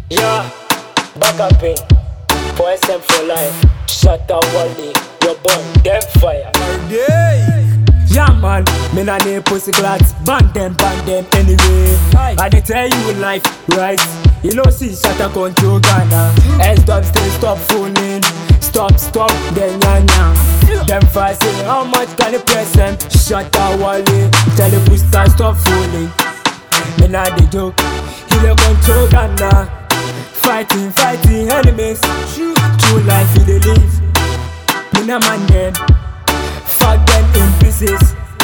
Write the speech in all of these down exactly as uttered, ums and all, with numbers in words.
Yeah, back up in for S M for life. Shut up, Wally. Your boy, them fire. Yeah, man, me nah name pussy clats. Ban them, ban them anyway. I dey tell you life, right? You know, see, shut up, control Ghana. S-dub still stop fooling. Stop, stop, then yan yan. Them fire say, how much can you press them? Shut up, Wally. Tell the pussy stop fooling. Me nah dey joke. He dey control Ghana. Fighting, fighting enemies. True life he dey live. Me nah man them. Fuck them in pieces.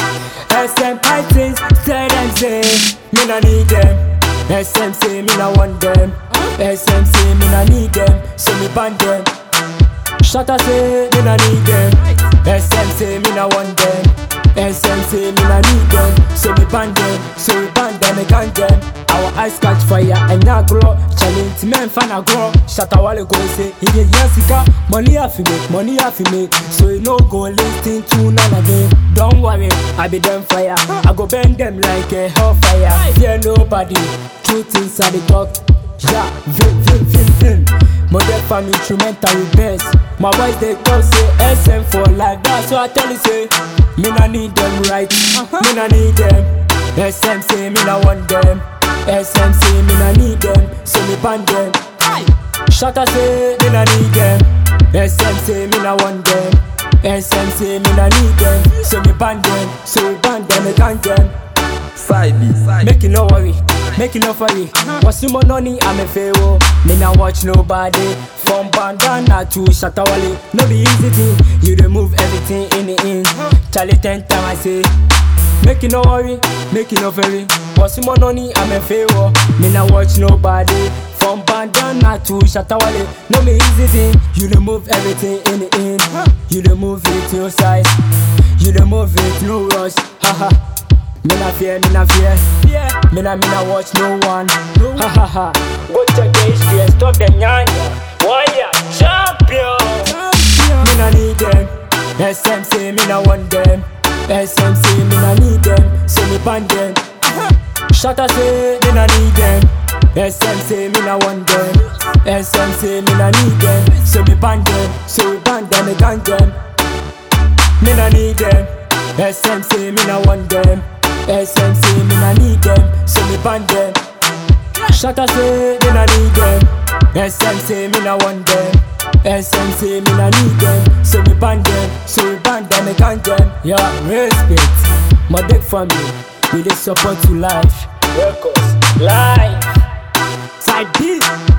S M fightings, tell them say me nah need them. S M say me nah want them. S M say me nah need them, so me ban them. Shatta say me nah need them. S M say me nah want them. S M say me nah need them, so me ban them. So we ban them, me gang them. Our eyes catch fire and now grow. Challenge men fan a grow. Shatta Wale go say he dey Jessica. Money I fi make, money I fi make. So you no go listen to none again. Don't worry, I be them fire. I go bend them like a hellfire. Fear nobody, truth inside the talk. Yeah, vim vim vim vim. Model fam instrumental with bass. My boys they call say S M for life. That's what I tell you say. Me nah need them right, me nah need them. S M say me nah want them. S M say me nah need them, so me ban them. Shatta say me nah need them. S M say me nah want them. S M say me nah need them, so me ban them. So we ban them, me gang them. Side B, side. Make you no worry, make you no worry. What's your money? I'm a pharaoh. Me nah watch nobody. From bandana to Shatta Wale, no be easy thing. You dey move everything in the in. Charlie ten time I say. Make you no worry, make you no worry. What's your money? I'm a pharaoh. Me nah watch nobody. From bandana to Shatta Wale, no be easy thing. You dey move everything in the in. You dey move it to your size. You dey move it no rush. Haha. Me nah fear, me nah fear. Me nah, me nah watch no one. Ha ha ha. Go check the history and stop the nyanya. Warrior, champion. Me nah need them. S M say me nah want them. S M say me nah need them, so me ban them. Shatta say me nah need them. S M say me nah want them. S M say me nah need them, so me ban them. So we ban them, me gang them. Me nah need them. S M say me nah want them. S M say me nah need them, so me ban them. Shatta say me nah need them. S M say me nah want them. S M say me nah need them, so me ban them. So we ban them, me gang them. Yeah, respect. My big family, we dey support to life. Records, life. Side B.